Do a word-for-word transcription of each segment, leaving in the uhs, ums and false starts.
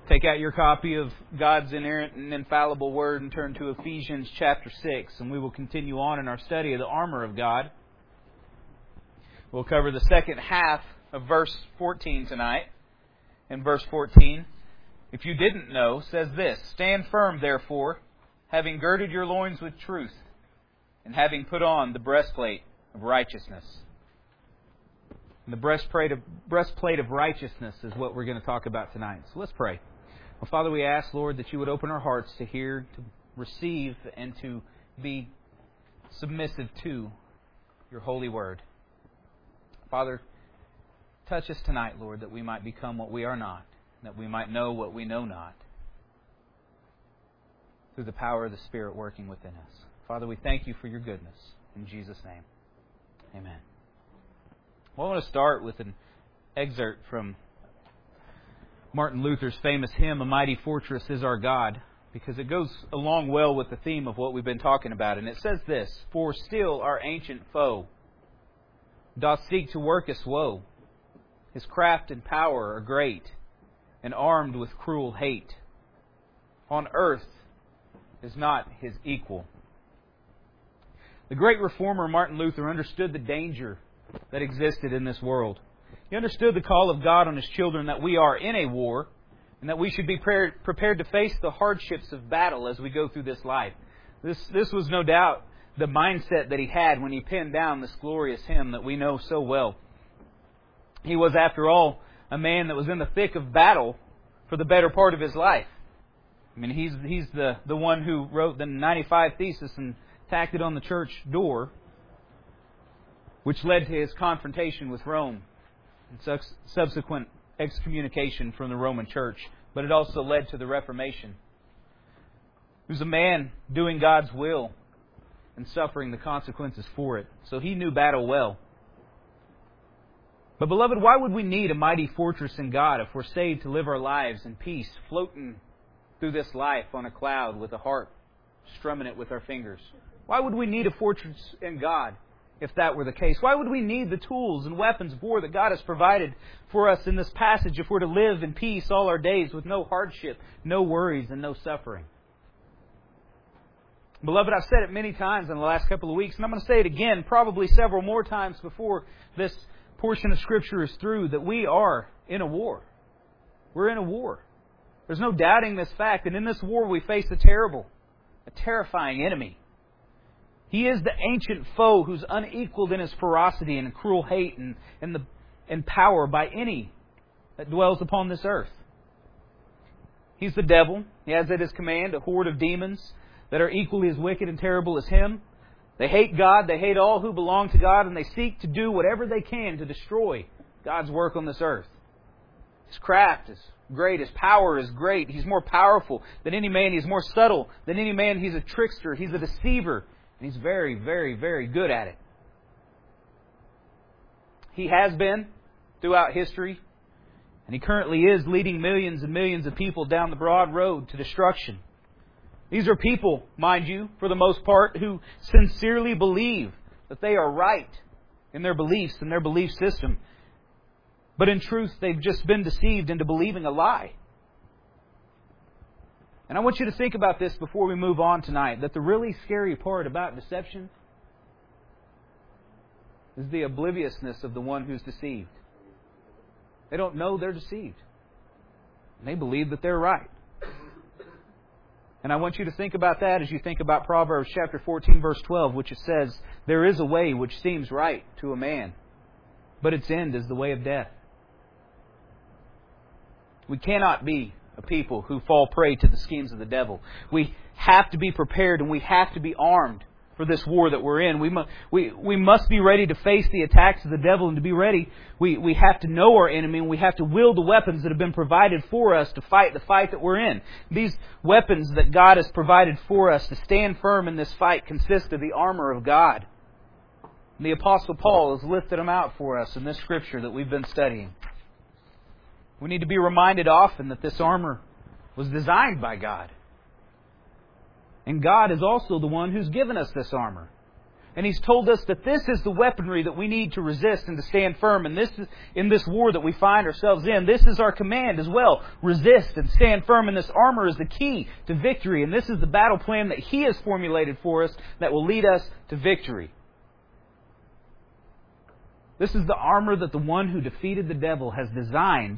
Take out your copy of God's inerrant and infallible Word and turn to Ephesians chapter six, and we will continue on in our study of the armor of God. We'll cover the second half of verse fourteen tonight. And verse fourteen, if you didn't know, says this: Stand firm, therefore, having girded your loins with truth, and having put on the breastplate of righteousness. And the breastplate of, breastplate of righteousness is what we're going to talk about tonight. So let's pray. Well, Father, we ask, Lord, that you would open our hearts to hear, to receive, and to be submissive to your holy word. Father, touch us tonight, Lord, that we might become what we are not, that we might know what we know not, through the power of the Spirit working within us. Father, we thank you for your goodness. In Jesus' name, amen. Well, I want to start with an excerpt from Martin Luther's famous hymn, A Mighty Fortress is Our God, because it goes along well with the theme of what we've been talking about. And it says this: For still our ancient foe doth seek to work us woe. His craft and power are great, and armed with cruel hate. On earth is not his equal. The great reformer Martin Luther understood the danger that existed in this world. He understood the call of God on His children that we are in a war and that we should be prepared to face the hardships of battle as we go through this life. This, this was no doubt the mindset that he had when he penned down this glorious hymn that we know so well. He was, after all, a man that was in the thick of battle for the better part of his life. I mean, he's he's the, the one who wrote the ninety-five Thesis and tacked it on the church door, which led to his confrontation with Rome and subsequent excommunication from the Roman Church. But it also led to the Reformation. He was a man doing God's will and suffering the consequences for it. So he knew battle well. But beloved, why would we need a mighty fortress in God if we're saved to live our lives in peace, floating through this life on a cloud with a harp, strumming it with our fingers? Why would we need a fortress in God if that were the case? Why would we need the tools and weapons of war that God has provided for us in this passage if we're to live in peace all our days with no hardship, no worries, and no suffering? Beloved, I've said it many times in the last couple of weeks, and I'm going to say it again probably several more times before this portion of Scripture is through, that we are in a war. We're in a war. There's no doubting this fact. And in this war we face a terrible, a terrifying enemy. He is the ancient foe who's unequaled in his ferocity and cruel hate and, and, the, and power by any that dwells upon this earth. He's the devil. He has at his command a horde of demons that are equally as wicked and terrible as him. They hate God, they hate all who belong to God, and they seek to do whatever they can to destroy God's work on this earth. His craft is great, His power is great. He's more powerful than any man, He's more subtle than any man. He's a trickster, He's a deceiver, and He's very, very, very good at it. He has been throughout history, and He currently is leading millions and millions of people down the broad road to destruction. These are people, mind you, for the most part, who sincerely believe that they are right in their beliefs and their belief system. But in truth, they've just been deceived into believing a lie. And I want you to think about this before we move on tonight, that the really scary part about deception is the obliviousness of the one who's deceived. They don't know they're deceived. And they believe that they're right. And I want you to think about that as you think about Proverbs chapter fourteen, verse twelve, which it says, there is a way which seems right to a man, but its end is the way of death. We cannot be a people who fall prey to the schemes of the devil. We have to be prepared and we have to be armed for this war that we're in. We must, we, we must be ready to face the attacks of the devil, and to be ready, we, we have to know our enemy, and we have to wield the weapons that have been provided for us to fight the fight that we're in. These weapons that God has provided for us to stand firm in this fight consist of the armor of God. And the Apostle Paul has lifted them out for us in this Scripture that we've been studying. We need to be reminded often that this armor was designed by God. And God is also the one who's given us this armor. And He's told us that this is the weaponry that we need to resist and to stand firm. And this is, in this war that we find ourselves in, this is our command as well. Resist and stand firm. And this armor is the key to victory. And this is the battle plan that He has formulated for us that will lead us to victory. This is the armor that the one who defeated the devil has designed.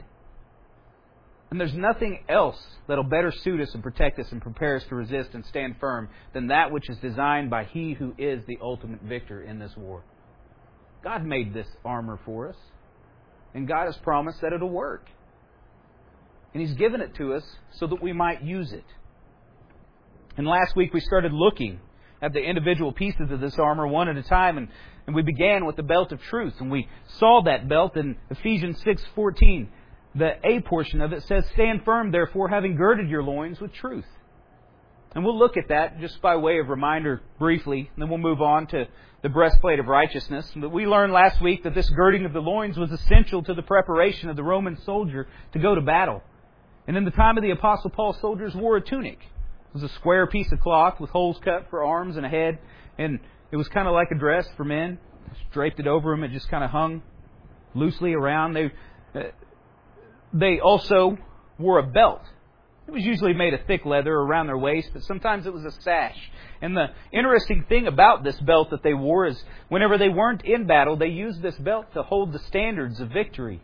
And there's nothing else that will better suit us and protect us and prepare us to resist and stand firm than that which is designed by He who is the ultimate victor in this war. God made this armor for us. And God has promised that it'll work. And He's given it to us so that we might use it. And last week we started looking at the individual pieces of this armor one at a time. And, and we began with the belt of truth. And we saw that belt in Ephesians six fourteen. The A portion of it says, "Stand firm, therefore, having girded your loins with truth." And we'll look at that just by way of reminder briefly. And then we'll move on to the breastplate of righteousness. But we learned last week that this girding of the loins was essential to the preparation of the Roman soldier to go to battle. And in the time of the Apostle Paul, soldiers wore a tunic. It was a square piece of cloth with holes cut for arms and a head. And it was kind of like a dress for men. Just draped it over them. It just kind of hung loosely around. They... Uh, They also wore a belt. It was usually made of thick leather around their waist, but sometimes it was a sash. And the interesting thing about this belt that they wore is whenever they weren't in battle, they used this belt to hold the standards of victory.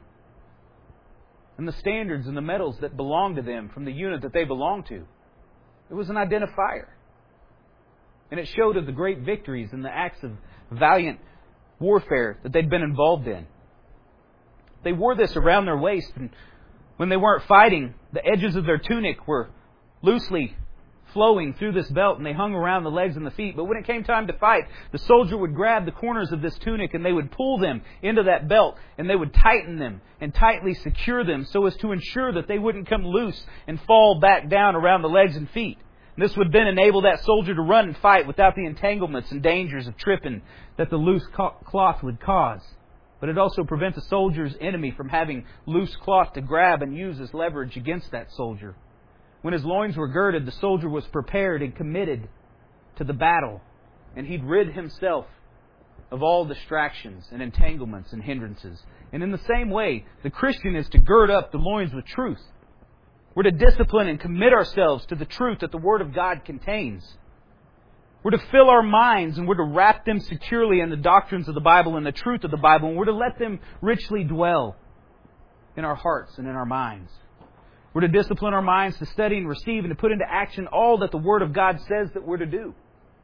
And the standards and the medals that belonged to them from the unit that they belonged to. It was an identifier. And it showed of the great victories and the acts of valiant warfare that they'd been involved in. They wore this around their waist, and when they weren't fighting, the edges of their tunic were loosely flowing through this belt, and they hung around the legs and the feet. But when it came time to fight, the soldier would grab the corners of this tunic and they would pull them into that belt, and they would tighten them and tightly secure them so as to ensure that they wouldn't come loose and fall back down around the legs and feet. And this would then enable that soldier to run and fight without the entanglements and dangers of tripping that the loose cloth would cause. But it also prevents a soldier's enemy from having loose cloth to grab and use as leverage against that soldier. When his loins were girded, the soldier was prepared and committed to the battle. And he'd rid himself of all distractions and entanglements and hindrances. And in the same way, the Christian is to gird up the loins with truth. We're to discipline and commit ourselves to the truth that the Word of God contains. We're to fill our minds and we're to wrap them securely in the doctrines of the Bible and the truth of the Bible. And we're to let them richly dwell in our hearts and in our minds. We're to discipline our minds to study and receive and to put into action all that the Word of God says that we're to do.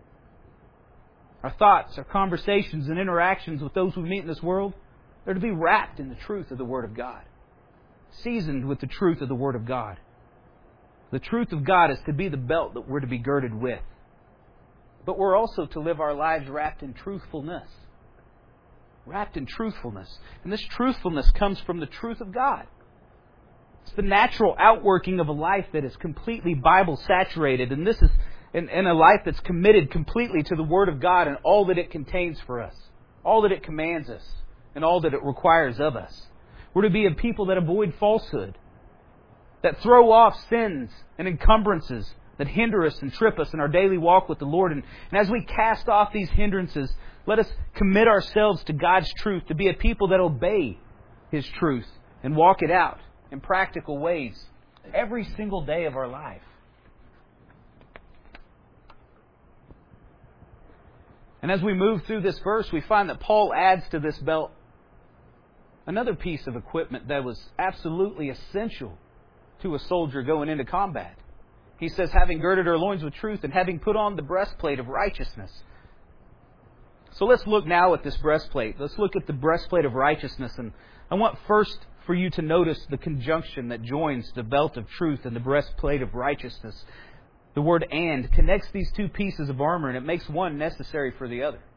Our thoughts, our conversations and interactions with those we meet in this world, they're to be wrapped in the truth of the Word of God. Seasoned with the truth of the Word of God. The truth of God is to be the belt that we're to be girded with. But we're also to live our lives wrapped in truthfulness. Wrapped in truthfulness. And this truthfulness comes from the truth of God. It's the natural outworking of a life that is completely Bible saturated. And this is in, in a life that's committed completely to the Word of God and all that it contains for us. All that it commands us. And all that it requires of us. We're to be a people that avoid falsehood. That throw off sins and encumbrances that hinder us and trip us in our daily walk with the Lord. And, and as we cast off these hindrances, let us commit ourselves to God's truth, to be a people that obey His truth and walk it out in practical ways every single day of our life. And as we move through this verse, we find that Paul adds to this belt another piece of equipment that was absolutely essential to a soldier going into combat. He says, having girded our loins with truth and having put on the breastplate of righteousness. So let's look now at this breastplate. Let's look at the breastplate of righteousness. And I want first for you to notice the conjunction that joins the belt of truth and the breastplate of righteousness. The word "and" connects these two pieces of armor, and it makes one necessary for the other.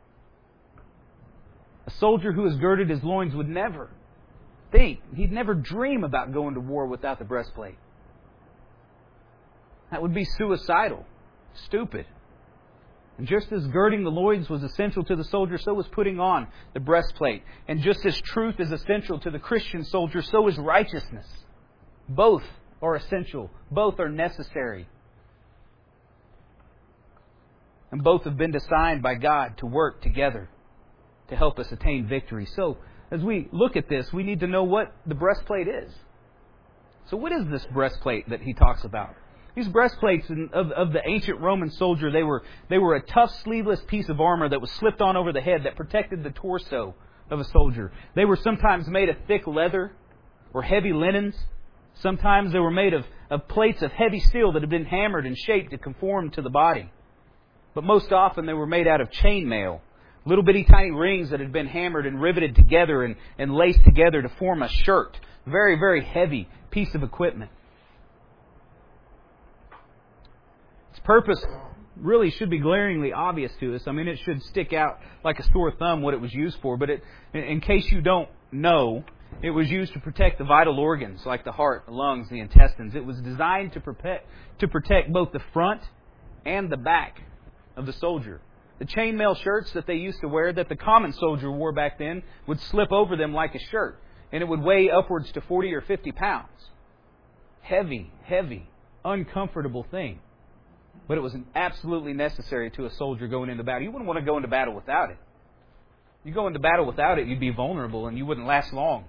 A soldier who has girded his loins would never think, he'd never dream about going to war without the breastplate. That would be suicidal, stupid. And just as girding the loins was essential to the soldier, so was putting on the breastplate. And just as truth is essential to the Christian soldier, so is righteousness. Both are essential. Both are necessary. And both have been designed by God to work together to help us attain victory. So, as we look at this, we need to know what the breastplate is. So what is this breastplate that he talks about? These breastplates of, of the ancient Roman soldier, they were, they were a tough, sleeveless piece of armor that was slipped on over the head that protected the torso of a soldier. They were sometimes made of thick leather or heavy linens. Sometimes they were made of, of plates of heavy steel that had been hammered and shaped to conform to the body. But most often they were made out of chainmail. Little bitty tiny rings that had been hammered and riveted together and, and laced together to form a shirt. Very, very heavy piece of equipment. Its purpose really should be glaringly obvious to us. I mean, it should stick out like a sore thumb what it was used for. But it, in case you don't know, it was used to protect the vital organs like the heart, the lungs, the intestines. It was designed to protect, to protect both the front and the back of the soldier. The chainmail shirts that they used to wear, that the common soldier wore back then, would slip over them like a shirt. And it would weigh upwards to forty or fifty pounds. Heavy, heavy, uncomfortable thing. But it was absolutely necessary to a soldier going into battle. You wouldn't want to go into battle without it. You go into battle without it, you'd be vulnerable and you wouldn't last long.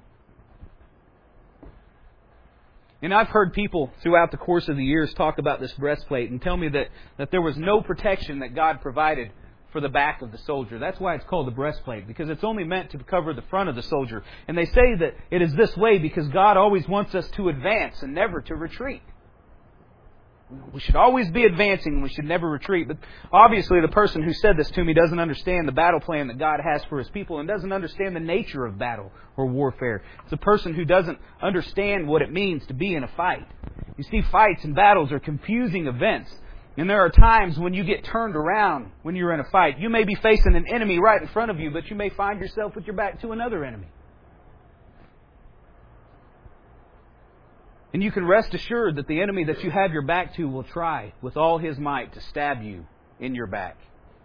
And I've heard people throughout the course of the years talk about this breastplate and tell me that, that there was no protection that God provided for the back of the soldier. That's why it's called the breastplate, because it's only meant to cover the front of the soldier. And they say that it is this way because God always wants us to advance and never to retreat. We should always be advancing and we should never retreat. But obviously the person who said this to me doesn't understand the battle plan that God has for His people and doesn't understand the nature of battle or warfare. It's a person who doesn't understand what it means to be in a fight. You see, fights and battles are confusing events. And there are times when you get turned around when you're in a fight. You may be facing an enemy right in front of you, but you may find yourself with your back to another enemy. And you can rest assured that the enemy that you have your back to will try with all his might to stab you in your back.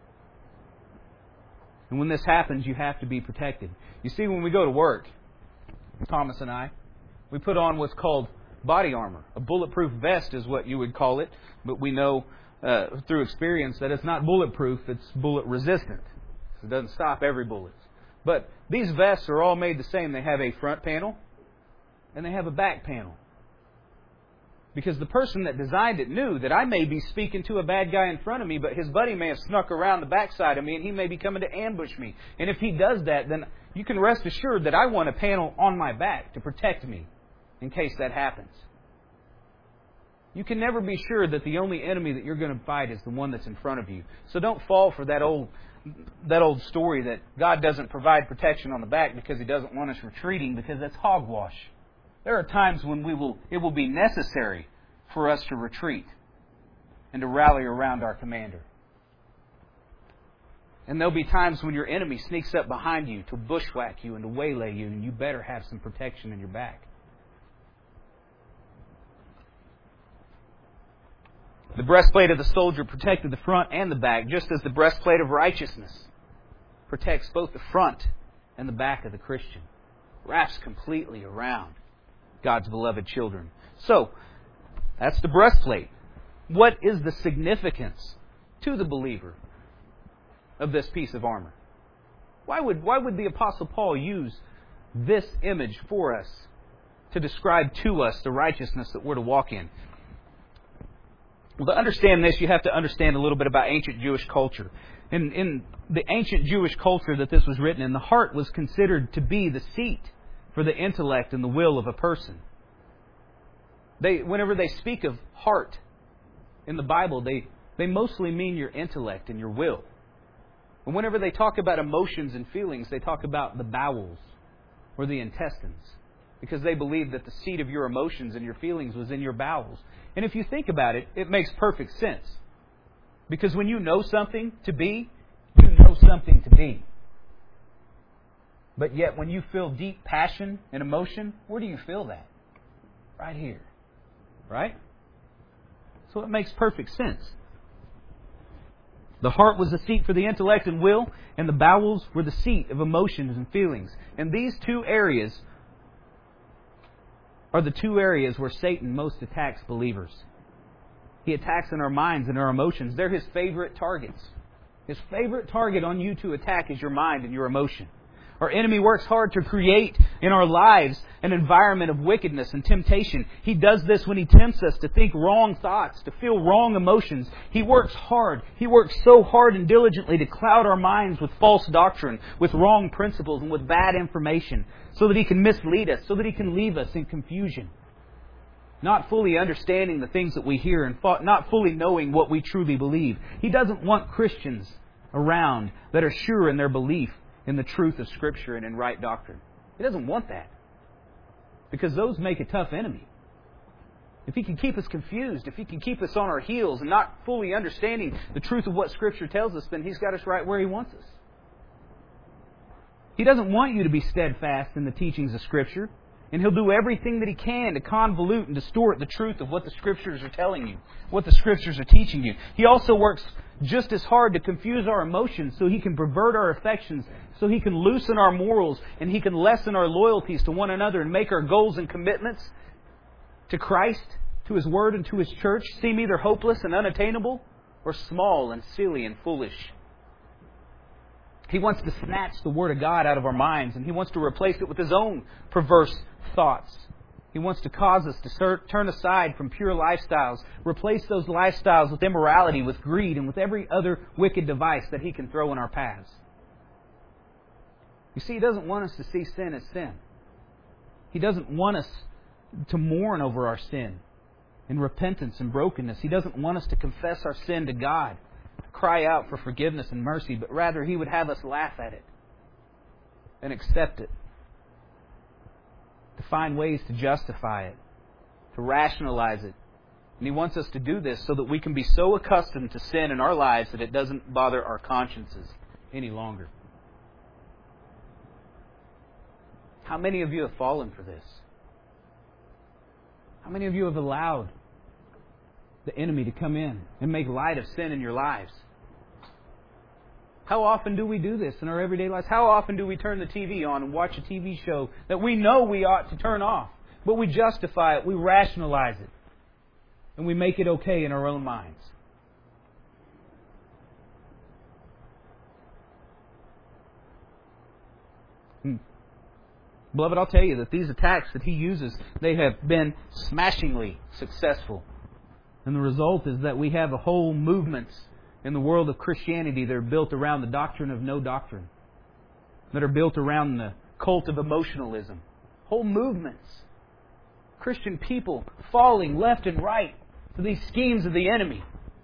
And when this happens, you have to be protected. You see, when we go to work, Thomas and I, we put on what's called body armor. A bulletproof vest is what you would call it, but we know uh, through experience that it's not bulletproof, it's bullet resistant. It doesn't stop every bullet. But these vests are all made the same. They have a front panel and they have a back panel. Because the person that designed it knew that I may be speaking to a bad guy in front of me, but his buddy may have snuck around the backside of me and he may be coming to ambush me. And if he does that, then you can rest assured that I want a panel on my back to protect me in case that happens. You can never be sure that the only enemy that you're going to fight is the one that's in front of you. So don't fall for that old that old story that God doesn't provide protection on the back because He doesn't want us retreating, because that's hogwash. There are times when we will it will be necessary for us to retreat and to rally around our commander. And there'll be times when your enemy sneaks up behind you to bushwhack you and to waylay you, and you better have some protection in your back. The breastplate of the soldier protected the front and the back, just as the breastplate of righteousness protects both the front and the back of the Christian. Wraps completely around God's beloved children. So, that's the breastplate. What is the significance to the believer of this piece of armor? Why would, why would the Apostle Paul use this image for us to describe to us the righteousness that we're to walk in? Well, to understand this, you have to understand a little bit about ancient Jewish culture. In, in the ancient Jewish culture that this was written in, the heart was considered to be the seat for the intellect and the will of a person. They, whenever they speak of heart in the Bible, they, they mostly mean your intellect and your will. And whenever they talk about emotions and feelings, they talk about the bowels or the intestines, because they believe that the seat of your emotions and your feelings was in your bowels. And if you think about it, it makes perfect sense. Because when you know something to be, you know something to be. But yet when you feel deep passion and emotion, where do you feel that? Right here. Right? So it makes perfect sense. The heart was the seat for the intellect and will, and the bowels were the seat of emotions and feelings. And these two areas are the two areas where Satan most attacks believers. He attacks in our minds and our emotions. They're his favorite targets. His favorite target on you to attack is your mind and your emotion. Our enemy works hard to create in our lives an environment of wickedness and temptation. He does this when he tempts us to think wrong thoughts, to feel wrong emotions. He works hard. He works so hard and diligently to cloud our minds with false doctrine, with wrong principles, and with bad information, so that he can mislead us, so that he can leave us in confusion, not fully understanding the things that we hear and not fully knowing what we truly believe. He doesn't want Christians around that are sure in their belief in the truth of Scripture and in right doctrine. He doesn't want that, because those make a tough enemy. If he can keep us confused, if he can keep us on our heels and not fully understanding the truth of what Scripture tells us, then he's got us right where he wants us. He doesn't want you to be steadfast in the teachings of Scripture, and he'll do everything that he can to convolute and distort the truth of what the Scriptures are telling you, what the Scriptures are teaching you. He also works just as hard to confuse our emotions so he can pervert our affections, so he can loosen our morals, and he can lessen our loyalties to one another and make our goals and commitments to Christ, to His Word, and to His church seem either hopeless and unattainable or small and silly and foolish. He wants to snatch the Word of God out of our minds, and he wants to replace it with his own perverse thoughts. He wants to cause us to turn aside from pure lifestyles, replace those lifestyles with immorality, with greed, and with every other wicked device that he can throw in our paths. You see, he doesn't want us to see sin as sin. He doesn't want us to mourn over our sin in repentance and brokenness. He doesn't want us to confess our sin to God, cry out for forgiveness and mercy, but rather He would have us laugh at it and accept it, to find ways to justify it, to rationalize it. And He wants us to do this so that we can be so accustomed to sin in our lives that it doesn't bother our consciences any longer. How many of you have fallen for this? How many of you have allowed the enemy to come in and make light of sin in your lives? How often do we do this in our everyday lives? How often do we turn the T V on and watch a T V show that we know we ought to turn off, but we justify it, we rationalize it, and we make it okay in our own minds? Hmm. Beloved, I'll tell you that these attacks that he uses, they have been smashingly successful. And the result is that we have a whole movements in the world of Christianity that are built around the doctrine of no doctrine, that are built around the cult of emotionalism. Whole movements. Christian people falling left and right to these schemes of the enemy.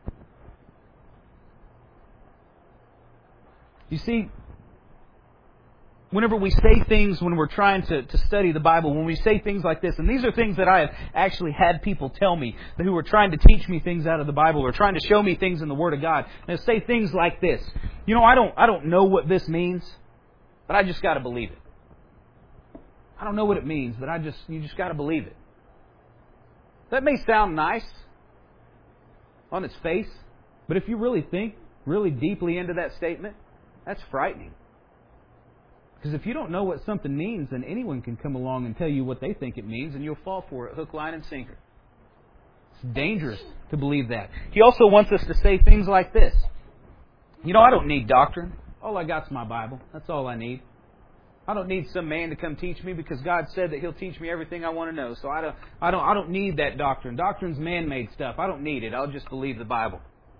You see, whenever we say things, when we're trying to, to study the Bible, when we say things like this, and these are things that I have actually had people tell me who are trying to teach me things out of the Bible or trying to show me things in the Word of God. And they say things like this: you know, I don't, I don't know what this means, but I just got to believe it. I don't know what it means, but I just, you just got to believe it. That may sound nice on its face, but if you really think really deeply into that statement, that's frightening. Because if you don't know what something means, then anyone can come along and tell you what they think it means, and you'll fall for it, hook, line, and sinker. It's dangerous to believe that. He also wants us to say things like this: you know, I don't need doctrine. All I got's my Bible. That's all I need. I don't need some man to come teach me, because God said that He'll teach me everything I want to know. So I don't, I don't, I don't need that doctrine. Doctrine's man-made stuff. I don't need it. I'll just believe the Bible.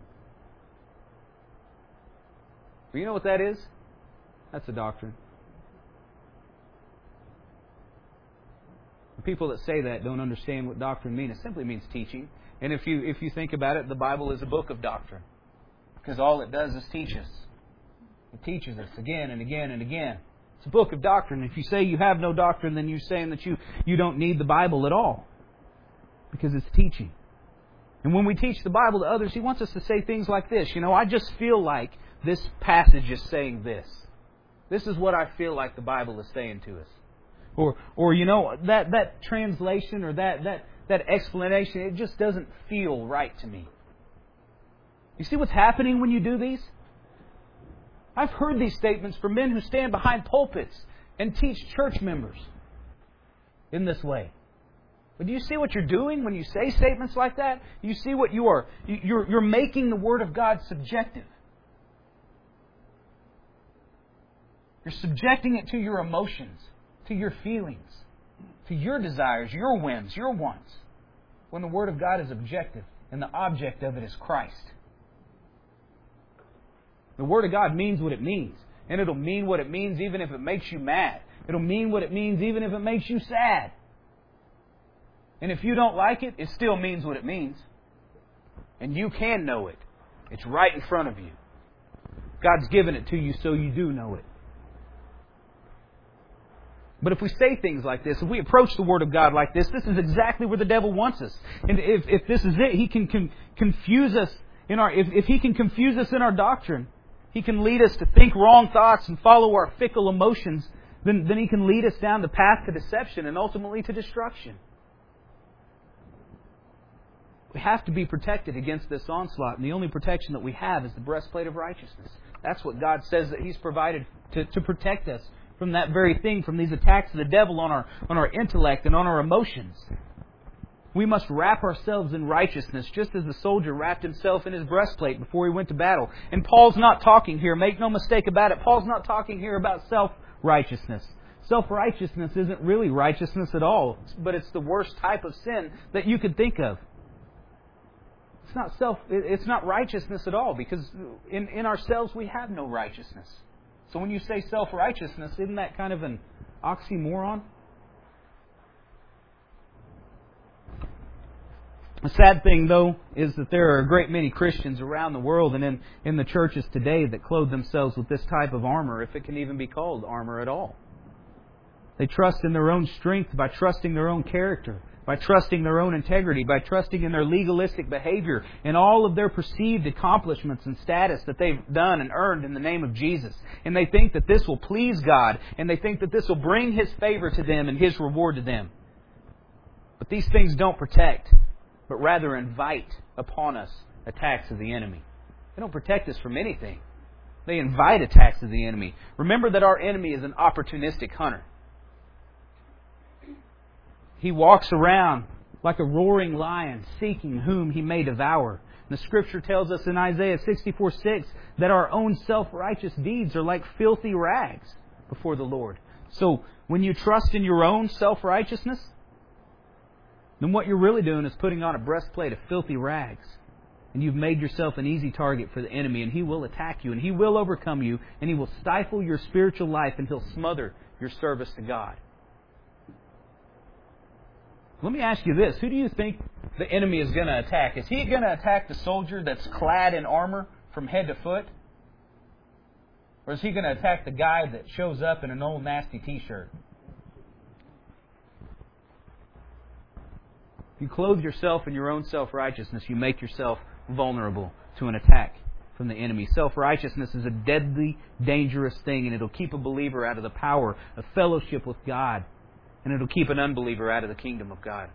Well, you know what that is? That's a doctrine. People that say that don't understand what doctrine means. It simply means teaching. And if you if you think about it, the Bible is a book of doctrine, because all it does is teach us. It teaches us again and again and again. It's a book of doctrine. If you say you have no doctrine, then you're saying that you, you don't need the Bible at all, because it's teaching. And when we teach the Bible to others, He wants us to say things like this: you know, I just feel like this passage is saying this. This is what I feel like the Bible is saying to us. Or, or you know, that, that translation or that, that, that explanation, it just doesn't feel right to me. You see what's happening when you do these? I've heard these statements from men who stand behind pulpits and teach church members in this way. But do you see what you're doing when you say statements like that? You see what you are, you're, you're making the Word of God subjective. You're subjecting it to your emotions, to your feelings, to your desires, your whims, your wants. When the Word of God is objective and the object of it is Christ. The Word of God means what it means. And it'll mean what it means even if it makes you mad. It'll mean what it means even if it makes you sad. And if you don't like it, it still means what it means. And you can know it. It's right in front of you. God's given it to you so you do know it. But if we say things like this, if we approach the Word of God like this, this is exactly where the devil wants us. And if, if this is it, he can con- confuse us in our. If, if he can confuse us in our doctrine, he can lead us to think wrong thoughts and follow our fickle emotions. Then, then he can lead us down the path to deception and ultimately to destruction. We have to be protected against this onslaught, and the only protection that we have is the breastplate of righteousness. That's what God says that He's provided to, to protect us from that very thing, from these attacks of the devil on our on our intellect and on our emotions. We must wrap ourselves in righteousness, just as the soldier wrapped himself in his breastplate before he went to battle. And Paul's not talking here, make no mistake about it, Paul's not talking here about self-righteousness. Self-righteousness isn't really righteousness at all, but it's the worst type of sin that you could think of. It's not self. It's not righteousness at all, because in, in ourselves we have no righteousness. So when you say self-righteousness, isn't that kind of an oxymoron? The sad thing, though, is that there are a great many Christians around the world and in, in the churches today that clothe themselves with this type of armor, if it can even be called armor at all. They trust in their own strength by trusting their own character, by trusting their own integrity, by trusting in their legalistic behavior and all of their perceived accomplishments and status that they've done and earned in the name of Jesus. And they think that this will please God, and they think that this will bring His favor to them and His reward to them. But these things don't protect, but rather invite upon us attacks of the enemy. They don't protect us from anything. They invite attacks of the enemy. Remember that our enemy is an opportunistic hunter. He walks around like a roaring lion, seeking whom he may devour. And the Scripture tells us in Isaiah sixty-four six that our own self-righteous deeds are like filthy rags before the Lord. So when you trust in your own self-righteousness, then what you're really doing is putting on a breastplate of filthy rags. And you've made yourself an easy target for the enemy, and he will attack you, and he will overcome you, and he will stifle your spiritual life, and he'll smother your service to God. Let me ask you this. Who do you think the enemy is going to attack? Is he going to attack the soldier that's clad in armor from head to foot? Or is he going to attack the guy that shows up in an old nasty t-shirt? If you clothe yourself in your own self-righteousness, you make yourself vulnerable to an attack from the enemy. Self-righteousness is a deadly, dangerous thing, and it'll keep a believer out of the power of fellowship with God. And it'll keep an unbeliever out of the kingdom of God.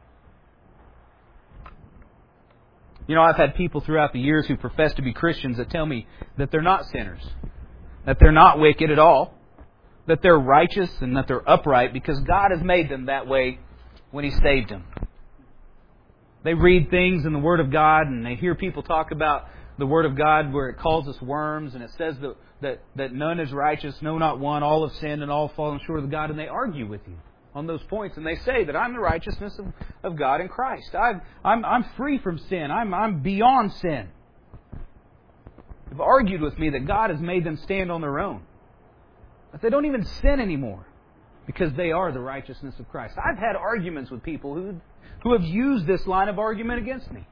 You know, I've had people throughout the years who profess to be Christians that tell me that they're not sinners, that they're not wicked at all, that they're righteous and that they're upright because God has made them that way when He saved them. They read things in the Word of God and they hear people talk about the Word of God where it calls us worms and it says that, that, that none is righteous, no, not one, all have sinned and all fallen short of God, and they argue with you on those points, and they say that I'm the righteousness of, of God in Christ. I've, I'm, I'm free from sin. I'm, I'm beyond sin. They've argued with me that God has made them stand on their own. That they don't even sin anymore because they are the righteousness of Christ. I've had arguments with people who, who have used this line of argument against me.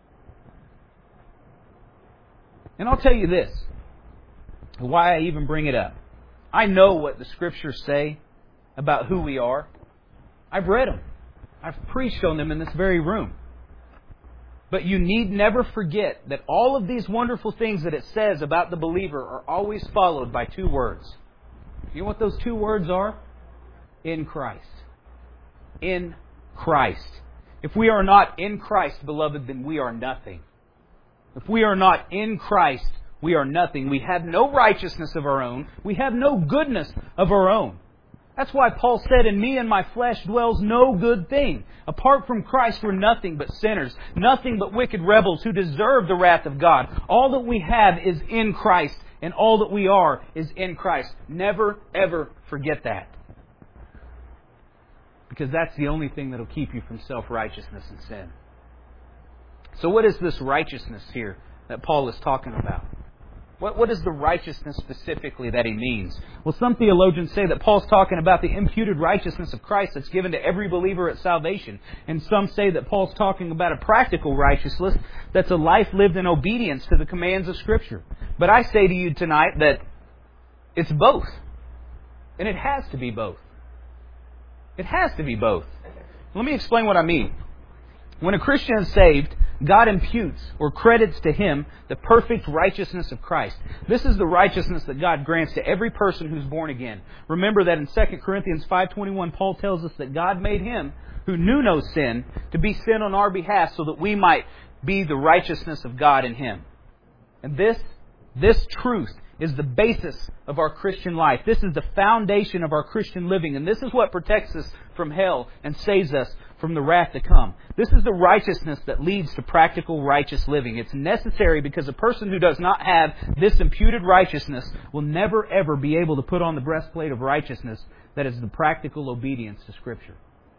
And I'll tell you this, why I even bring it up. I know what the Scriptures say about who we are. I've read them. I've preached on them in this very room. But you need never forget that all of these wonderful things that it says about the believer are always followed by two words. You know what those two words are? In Christ. In Christ. If we are not in Christ, beloved, then we are nothing. If we are not in Christ, we are nothing. We have no righteousness of our own. We have no goodness of our own. That's why Paul said, in me and my flesh dwells no good thing. Apart from Christ, we're nothing but sinners. Nothing but wicked rebels who deserve the wrath of God. All that we have is in Christ. and all that we are is in Christ. Never, ever forget that. Because that's the only thing that will keep you from self-righteousness and sin. So what is this righteousness here that Paul is talking about? What, what is the righteousness specifically that he means? Well, some theologians say that Paul's talking about the imputed righteousness of Christ that's given to every believer at salvation. And some say that Paul's talking about a practical righteousness that's a life lived in obedience to the commands of Scripture. But I say to you tonight that it's both. And it has to be both. It has to be both. Let me explain what I mean. When a Christian is saved, God imputes or credits to him the perfect righteousness of Christ. This is the righteousness that God grants to every person who's born again. Remember that in Second Corinthians five twenty-one, Paul tells us that God made Him who knew no sin to be sin on our behalf so that we might be the righteousness of God in Him. And this, this truth is the basis of our Christian life. This is the foundation of our Christian living. And this is what protects us from hell and saves us from the wrath to come. This is the righteousness that leads to practical righteous living. It's necessary because a person who does not have this imputed righteousness will never ever be able to put on the breastplate of righteousness that is the practical obedience to Scripture.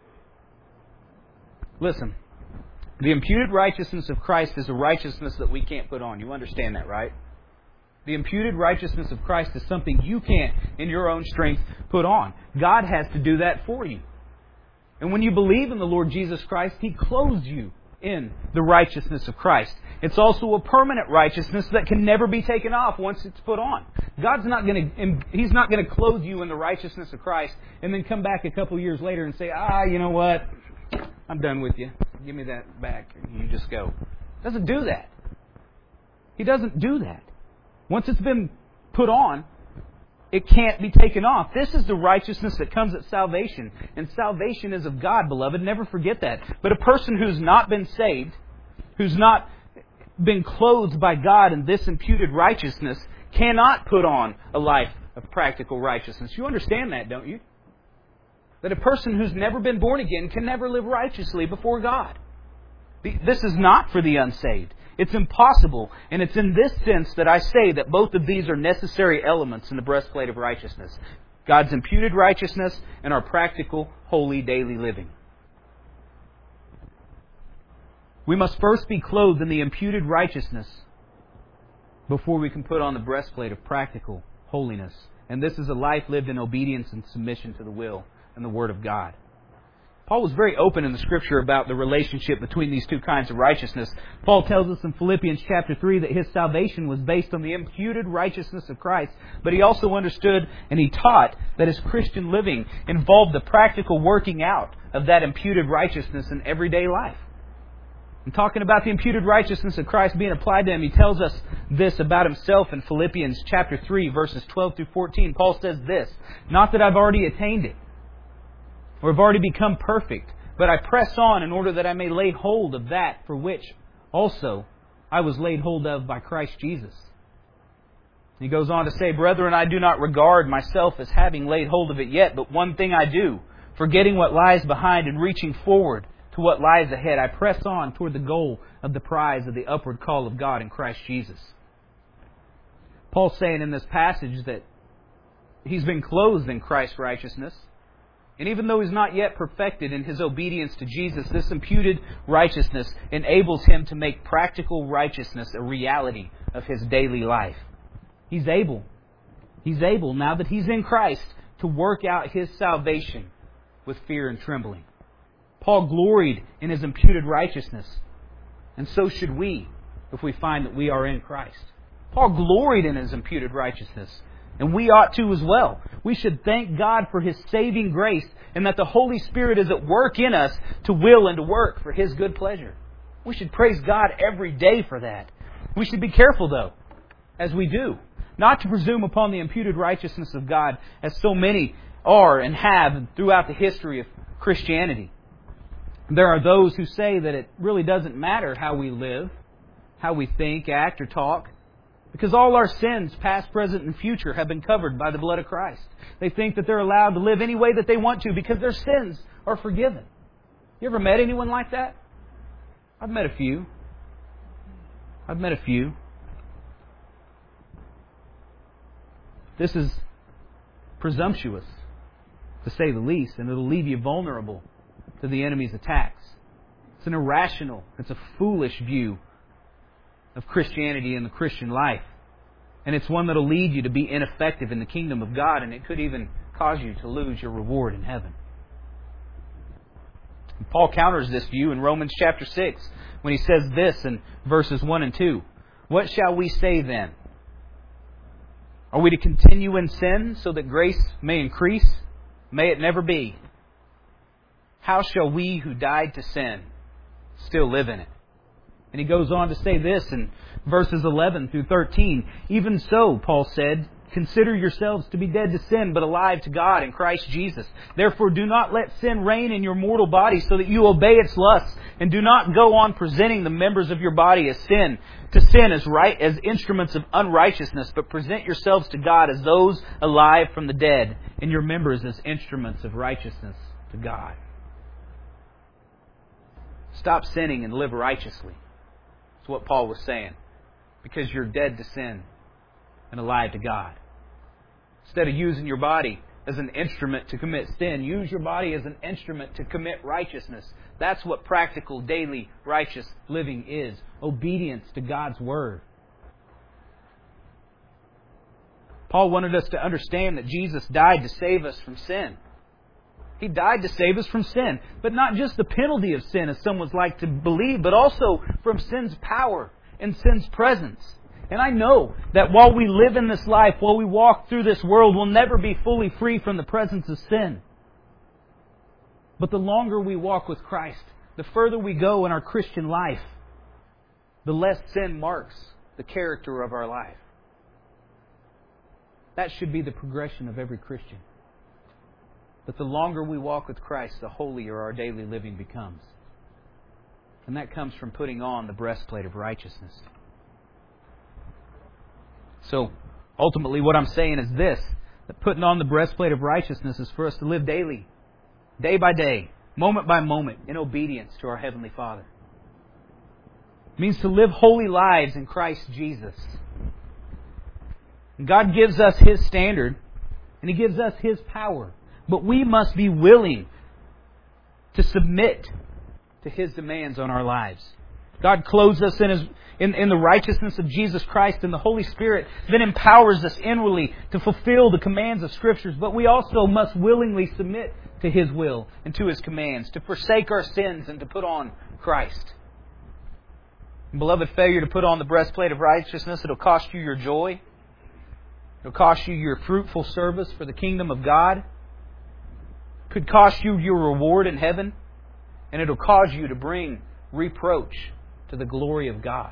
Listen, the imputed righteousness of Christ is a righteousness that we can't put on. You understand that, right? The imputed righteousness of Christ is something you can't, in your own strength, put on. God has to do that for you. And when you believe in the Lord Jesus Christ, He clothes you in the righteousness of Christ. It's also a permanent righteousness that can never be taken off once it's put on. God's not going to, He's not going to clothe you in the righteousness of Christ and then come back a couple of years later and say, ah, you know what? I'm done with you. Give me that back. And you just go. He doesn't do that. He doesn't do that. Once it's been put on, it can't be taken off. This is the righteousness that comes at salvation. And salvation is of God, beloved. Never forget that. But a person who's not been saved, who's not been clothed by God in this imputed righteousness, cannot put on a life of practical righteousness. You understand that, don't you? That a person who's never been born again can never live righteously before God. This is not for the unsaved. It's impossible, and it's in this sense that I say that both of these are necessary elements in the breastplate of righteousness. God's imputed righteousness and our practical, holy, daily living. We must first be clothed in the imputed righteousness before we can put on the breastplate of practical holiness. And this is a life lived in obedience and submission to the will and the Word of God. Paul was very open in the Scripture about the relationship between these two kinds of righteousness. Paul tells us in Philippians chapter three that his salvation was based on the imputed righteousness of Christ. But he also understood and he taught that his Christian living involved the practical working out of that imputed righteousness in everyday life. And talking about the imputed righteousness of Christ being applied to him, he tells us this about himself in Philippians chapter three, verses twelve through fourteen. Paul says this, "Not that I've already attained it, or have already become perfect, but I press on in order that I may lay hold of that for which also I was laid hold of by Christ Jesus." He goes on to say, "Brethren, I do not regard myself as having laid hold of it yet, but one thing I do, forgetting what lies behind and reaching forward to what lies ahead, I press on toward the goal of the prize of the upward call of God in Christ Jesus." Paul's saying in this passage that he's been clothed in Christ's righteousness. And even though he's not yet perfected in his obedience to Jesus, this imputed righteousness enables him to make practical righteousness a reality of his daily life. He's able. He's able, now that he's in Christ, to work out his salvation with fear and trembling. Paul gloried in his imputed righteousness. And so should we, if we find that we are in Christ. Paul gloried in his imputed righteousness. And we ought to as well. We should thank God for His saving grace and that the Holy Spirit is at work in us to will and to work for His good pleasure. We should praise God every day for that. We should be careful, though, as we do, not to presume upon the imputed righteousness of God as so many are and have throughout the history of Christianity. There are those who say that it really doesn't matter how we live, how we think, act, or talk, because all our sins, past, present, and future, have been covered by the blood of Christ. They think that they're allowed to live any way that they want to because their sins are forgiven. You ever met anyone like that? I've met a few. I've met a few. This is presumptuous, to say the least, and it'll leave you vulnerable to the enemy's attacks. It's an irrational, it's a foolish view of Christianity and the Christian life. And it's one that'll lead you to be ineffective in the kingdom of God, and it could even cause you to lose your reward in heaven. And Paul counters this view in Romans chapter six when he says this in verses one and two. What shall we say then? Are we to continue in sin so that grace may increase? May it never be. How shall we who died to sin still live in it? And he goes on to say this in verses eleven through thirteen. Even so, Paul said, consider yourselves to be dead to sin, but alive to God in Christ Jesus. Therefore, do not let sin reign in your mortal body so that you obey its lusts, and do not go on presenting the members of your body as sin, to sin as right as instruments of unrighteousness, but present yourselves to God as those alive from the dead, and your members as instruments of righteousness to God. Stop sinning and live righteously. That's what Paul was saying. Because you're dead to sin and alive to God. Instead of using your body as an instrument to commit sin, use your body as an instrument to commit righteousness. That's what practical, daily, righteous living is. Obedience to God's Word. Paul wanted us to understand that Jesus died to save us from sin. He died to save us from sin. But not just the penalty of sin, as some would like to believe, but also from sin's power and sin's presence. And I know that while we live in this life, while we walk through this world, we'll never be fully free from the presence of sin. But the longer we walk with Christ, the further we go in our Christian life, the less sin marks the character of our life. That should be the progression of every Christian. But the longer we walk with Christ, the holier our daily living becomes. And that comes from putting on the breastplate of righteousness. So, ultimately what I'm saying is this, that putting on the breastplate of righteousness is for us to live daily, day by day, moment by moment, in obedience to our Heavenly Father. It means to live holy lives in Christ Jesus. And God gives us His standard, and He gives us His power. But we must be willing to submit to His demands on our lives. God clothes us in, His, in, in the righteousness of Jesus Christ, and the Holy Spirit then empowers us inwardly to fulfill the commands of Scriptures. But we also must willingly submit to His will and to His commands, to forsake our sins and to put on Christ. And beloved, failure to put on the breastplate of righteousness, it'll cost you your joy. It'll cost you your fruitful service for the kingdom of God. Could cost you your reward in heaven, and it'll cause you to bring reproach to the glory of God.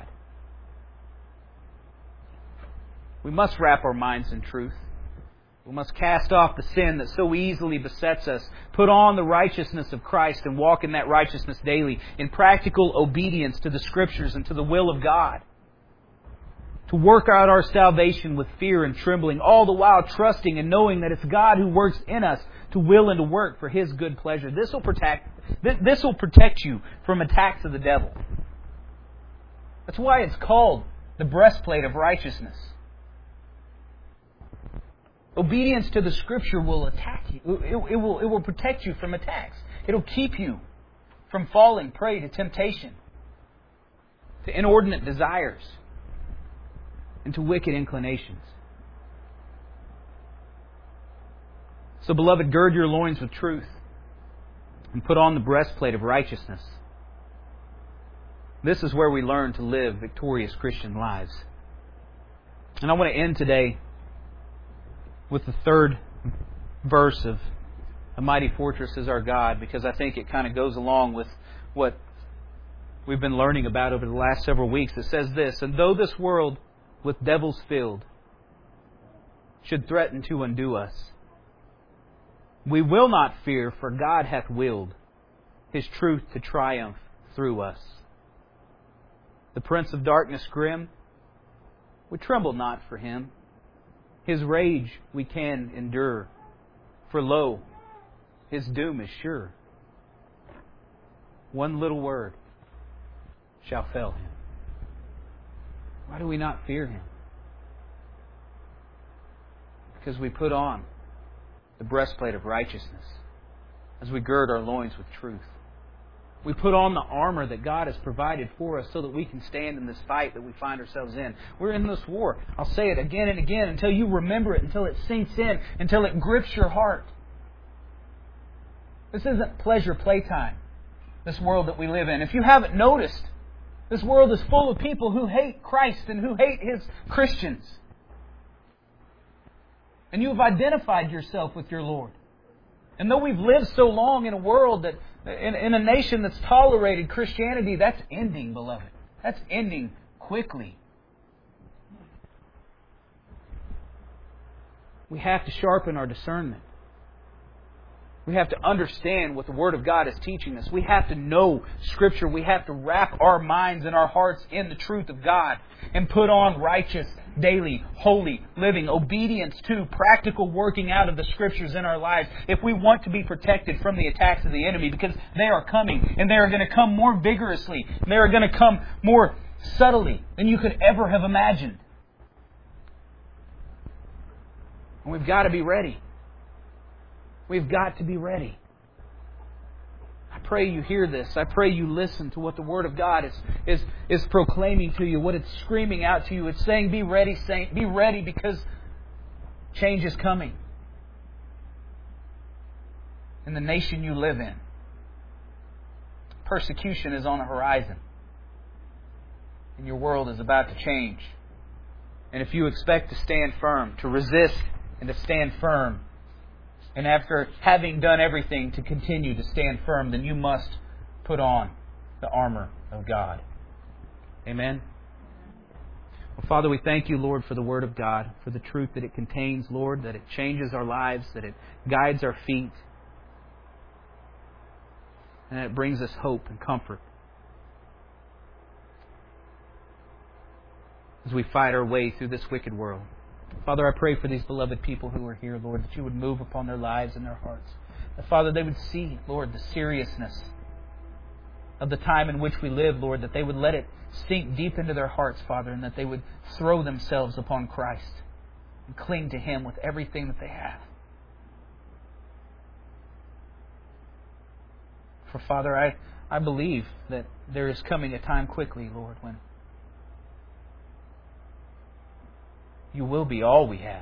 We must wrap our minds in truth. We must cast off the sin that so easily besets us, put on the righteousness of Christ, and walk in that righteousness daily in practical obedience to the Scriptures and to the will of God. To work out our salvation with fear and trembling, all the while trusting and knowing that it's God who works in us to will and to work for His good pleasure. This will protect, this will protect you from attacks of the devil. That's why it's called the breastplate of righteousness. Obedience to the Scripture will attack you. It, it, will, it will protect you from attacks. It'll keep you from falling prey to temptation, to inordinate desires, and to wicked inclinations. So, beloved, gird your loins with truth and put on the breastplate of righteousness. This is where we learn to live victorious Christian lives. And I want to end today with the third verse of A Mighty Fortress is Our God, because I think it kind of goes along with what we've been learning about over the last several weeks. It says this, and though this world with devils filled should threaten to undo us, we will not fear, for God hath willed His truth to triumph through us. The prince of darkness grim, we tremble not for him. His rage we can endure, for lo, his doom is sure. One little word shall fell him. Why do we not fear him? Because we put on the breastplate of righteousness as we gird our loins with truth. We put on the armor that God has provided for us so that we can stand in this fight that we find ourselves in. We're in this war. I'll say it again and again until you remember it, until it sinks in, until it grips your heart. This isn't pleasure playtime, this world that we live in. If you haven't noticed, this world is full of people who hate Christ and who hate His Christians. And you have identified yourself with your Lord. And though we've lived so long in a world that, in, in a nation that's tolerated Christianity, that's ending, beloved. That's ending quickly. We have to sharpen our discernment. We have to understand what the Word of God is teaching us. We have to know Scripture. We have to wrap our minds and our hearts in the truth of God and put on righteous, daily, holy living, obedience to, practical working out of the Scriptures in our lives if we want to be protected from the attacks of the enemy, because they are coming, and they are going to come more vigorously. They are going to come more subtly than you could ever have imagined. And we've got to be ready. We've got to be ready. I pray you hear this. I pray you listen to what the Word of God is, is, is proclaiming to you, what it's screaming out to you. It's saying, be ready, saint. Be ready, because change is coming in the nation you live in. Persecution is on the horizon. And your world is about to change. And if you expect to stand firm, to resist and to stand firm, and after having done everything to continue to stand firm, then you must put on the armor of God. Amen? Well, Father, we thank you, Lord, for the Word of God, for the truth that it contains, Lord, that it changes our lives, that it guides our feet, and that it brings us hope and comfort as we fight our way through this wicked world. Father, I pray for these beloved people who are here, Lord, that you would move upon their lives and their hearts. That, Father, they would see, Lord, the seriousness of the time in which we live, Lord, that they would let it sink deep into their hearts, Father, and that they would throw themselves upon Christ and cling to Him with everything that they have. For, Father, I, I believe that there is coming a time quickly, Lord, when you will be all we have.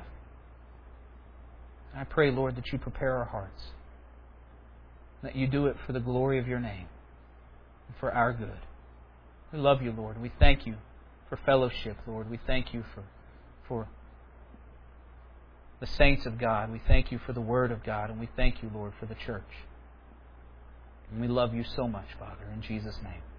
I pray, Lord, that you prepare our hearts. That you do it for the glory of your name and for our good. We love you, Lord. We thank you for fellowship, Lord. We thank you for, for the saints of God. We thank you for the Word of God. And we thank you, Lord, for the church. And we love you so much, Father, in Jesus' name.